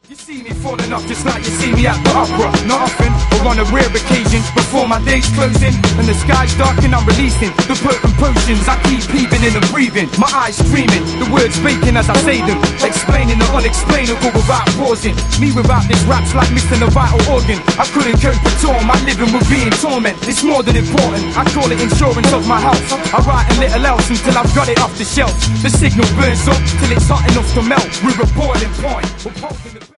You see me falling off just like you see me at the opera. Not often, but on a rare occasion. Before my day's closing and the sky's dark and I'm releasing the potent potions. I keep peeping in and breathing, my eyes streaming, the words baking as I say them, explaining the unexplainable without pausing. Me without this rap's like missing a vital organ. I couldn't cope at all, my living would be in torment. It's more than important, I call it insurance of my health. I write a little else until I've got it off the shelf. The signal burns up till it's hot enough to melt. We're a boiling point.